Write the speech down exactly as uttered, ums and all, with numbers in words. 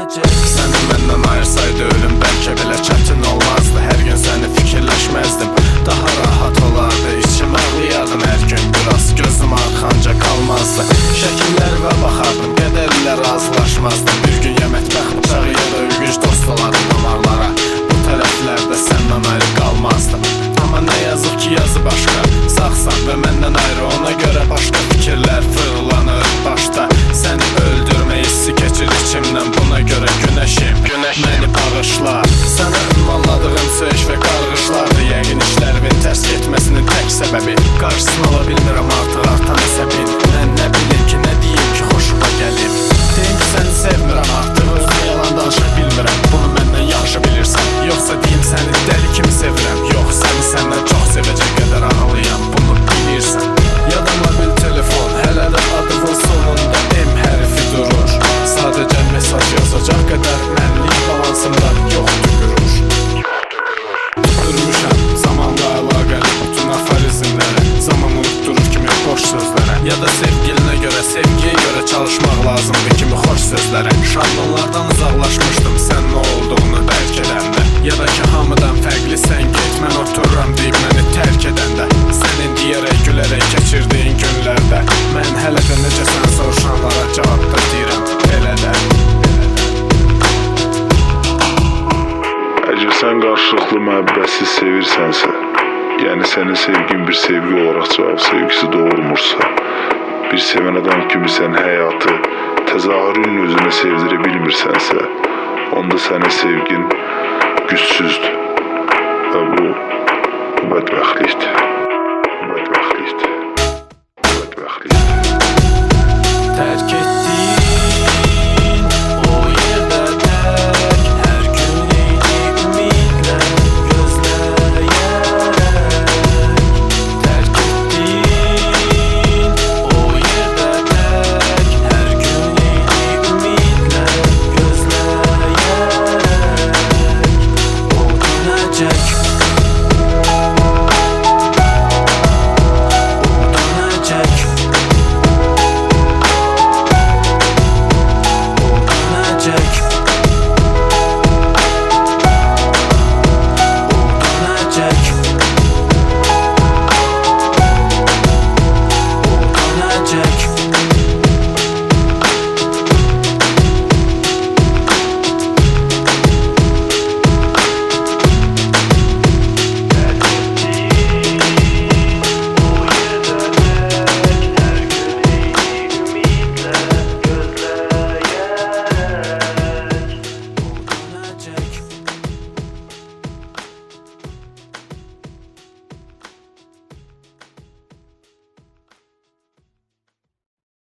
gələcək. Səni məndən ayırsaydı ölüm bəlkə belə çətin olmazdı. Hər gün səni fikirləşməzdim, daha rahat olardı. İçim ağlayardım hər gün biraz, gözüm arxanca qalmazdı. Şəkillərimə baxardım, qədərlə razılaşmazdım. Bir gün ya mətbəx bıçağı ya da ülgüc dost olardım damarlara. Bu tərəflərdə səndən ayrı qalmazdım. Amma nə yazıq ki yazı başqa, sağsan və məndən ayrı, ona görə başqa fikirlər fırlanır başda. Səni öldürmə hissi keçir içimdən, buna görə günəşim, günəş məni bağışla. Sənə ünvanladığım söyüş və qarğışlardır yəqin işlərimin tərs getməsinin tək səbəbi. Qarşısını ala bilmirəm artıq artan əsəbin. Mən nə bilim ki, nə deyim ki, xoşuma gəlim. Deyim ki, səni sevmirəm artıq, özünə yalan danışa bilmirəm. Bunu məndən yaxşı bilirsən, yoxsa deyim səni dəli kimi sevirəm. Yox, səni səndən çox sevəcək qədər ağlayam, bunu bilirsən. Yada mobil telefon, hələ də adımın sonunda M hərfi durur. Sadəcə mesaj yazacaq qədər mənlik balansımda yoxdur qürur. Durmuşam zamanla əlaqəli bütün aforizmlərə, zaman unutdurur kimi boş sözlərə. Ya da sevgilinə görə, sevgiyə görə çalışmaq lazımdır kimi xoş sözlərə. Şablonlardan uzaqlaşmışdım sən nə olduğunu dərk edəndə. Ya da ki hamıdan fərqli sən get, mən otururam deyib məni tərk edəndə. Sənin deyərək gülərək keçirdiyin günlərdə mən hələ də necə sən soruşanlara cavabda deyirəm, elə də. Əgər sən qarşılıqlı məhəbbətsiz sevirsənsə, yəni sənin sevgin bir sevgi olaraq cavab sevgisi doğurmursa, bir sevən adam kimi sən həyatı təzahürün özünə sevdirə bilmirsənsə, onda sənin sevgin gücsüzdür və bu, bu bədbəxtlikdir.